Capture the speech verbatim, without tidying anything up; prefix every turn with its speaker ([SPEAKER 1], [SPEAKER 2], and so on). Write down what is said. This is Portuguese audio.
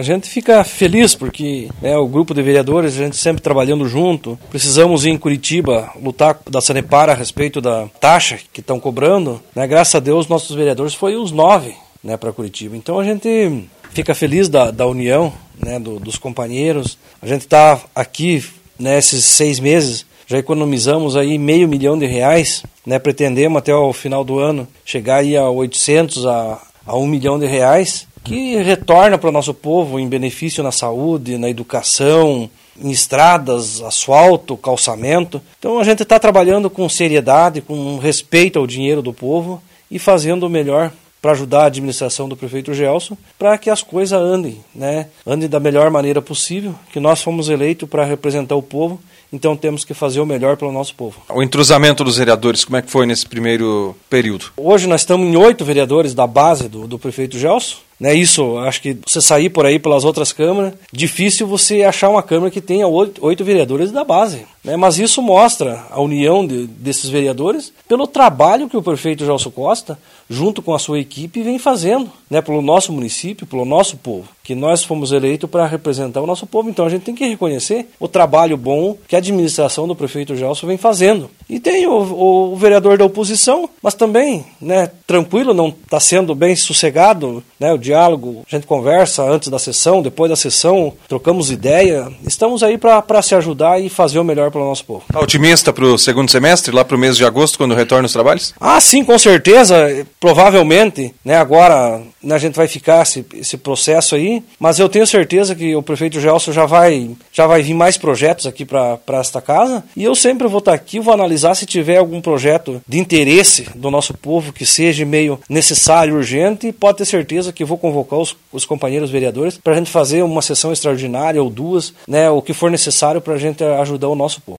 [SPEAKER 1] a gente fica feliz porque né, o grupo de vereadores, a gente sempre trabalhando junto. Precisamos ir em Curitiba lutar da Sanepar a respeito da taxa que estão cobrando. Né? Graças a Deus, nossos vereadores foi os nove né, para Curitiba. Então a gente fica feliz da, da união né, do, dos companheiros. A gente está aqui nesses né, seis meses, já economizamos aí meio milhão de reais. Né, pretendemos até o final do ano chegar aí a oitocentos a, a um milhão de reais, que retorna para o nosso povo em benefício na saúde, na educação, em estradas, asfalto, calçamento. Então a gente está trabalhando com seriedade, com respeito ao dinheiro do povo e fazendo o melhor para ajudar a administração do prefeito Gelson, para que as coisas andem, né? Andem da melhor maneira possível, que nós fomos eleitos para representar o povo, então temos que fazer o melhor pelo nosso povo.
[SPEAKER 2] O entrosamento dos vereadores, como é que foi nesse primeiro período?
[SPEAKER 1] Hoje nós estamos em oito vereadores da base do, do prefeito Gelson. Né, isso, acho que você sair por aí pelas outras câmaras, difícil você achar uma câmara que tenha oito, oito vereadores da base. Né, mas isso mostra a união de, desses vereadores pelo trabalho que o prefeito Gelson Costa, junto com a sua equipe, vem fazendo né, pelo nosso município, pelo nosso povo. Que nós fomos eleitos para representar o nosso povo. Então a gente tem que reconhecer o trabalho bom que a administração do prefeito Gelson vem fazendo. E tem o, o, o vereador da oposição, mas também né, tranquilo, não está sendo bem sossegado, né, o diálogo, a gente conversa antes da sessão, depois da sessão, trocamos ideia. Estamos aí para se ajudar e fazer o melhor pelo nosso povo.
[SPEAKER 2] Está otimista para o segundo semestre, lá para o mês de agosto, quando retorna os trabalhos?
[SPEAKER 1] Ah, sim, com certeza. Provavelmente, né, agora né, a gente vai ficar esse, esse processo aí, mas eu tenho certeza que o prefeito Gelson já vai, já vai vir mais projetos aqui para esta casa, e eu sempre vou estar aqui, vou analisar se tiver algum projeto de interesse do nosso povo que seja meio necessário, urgente, e pode ter certeza que vou convocar os, os companheiros vereadores para a gente fazer uma sessão extraordinária ou duas, né, o que for necessário para a gente ajudar o nosso povo.